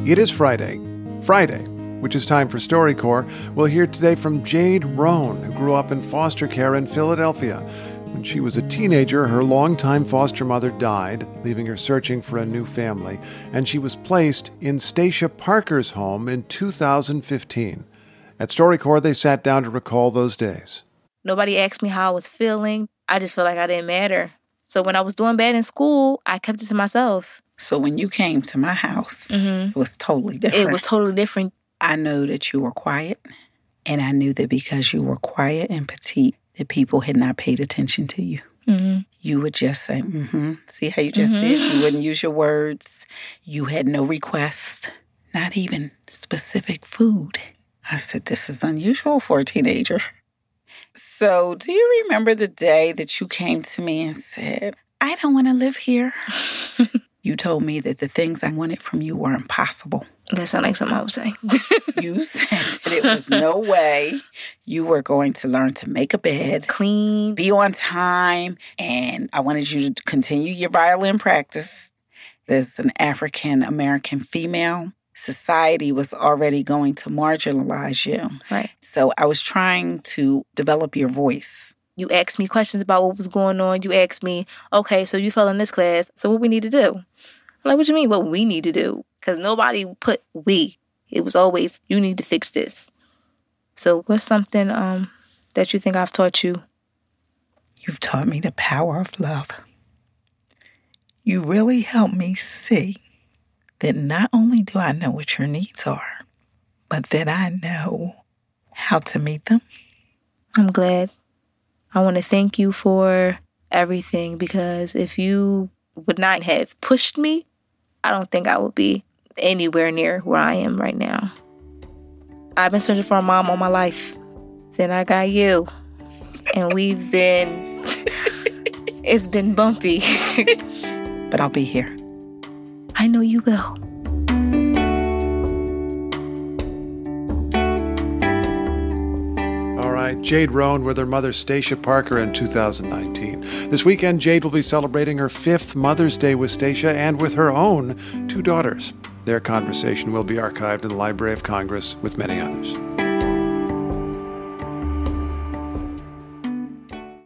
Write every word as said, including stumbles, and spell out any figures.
It is Friday. Friday, which is time for StoryCorps. We'll hear today from Jade Roan, who grew up in foster care in Philadelphia. When she was a teenager, her longtime foster mother died, leaving her searching for a new family, and she was placed in Stacia Parker's home in two thousand fifteen. At StoryCorps, they sat down to recall those days. Nobody asked me how I was feeling. I just felt like I didn't matter. So when I was doing bad in school, I kept it to myself. So when you came to my house, mm-hmm. it was totally different. It was totally different. I know that you were quiet, and I knew that because you were quiet and petite, that people had not paid attention to you. Mm-hmm. You would just say, mm-hmm. See how you just mm-hmm. did? You wouldn't use your words. You had no requests, not even specific food. I said, this is unusual for a teenager. So do you remember the day that you came to me and said, I don't want to live here? You told me that the things I wanted from you were impossible. That sounds like something I would say. You said that it was no way you were going to learn to make a bed, clean, be on time, and I wanted you to continue your violin practice. As an African-American female, society was already going to marginalize you. Right. So I was trying to develop your voice. You asked me questions about what was going on. You asked me, okay, so you fell in this class, so what we need to do? I'm like, what you mean, what we need to do? Because nobody put we. It was always, you need to fix this. So what's something um, that you think I've taught you? You've taught me the power of love. You really helped me see that not only do I know what your needs are, but that I know how to meet them. I'm glad. I want to thank you for everything, because if you would not have pushed me, I don't think I would be anywhere near where I am right now. I've been searching for a mom all my life. Then I got you. And we've been... it's been bumpy. But I'll be here. I know you will. All right, Jade Roan with her mother Stacia Parker in two thousand nineteen. This weekend, Jade will be celebrating her fifth Mother's Day with Stacia and with her own two daughters. Their conversation will be archived in the Library of Congress with many others.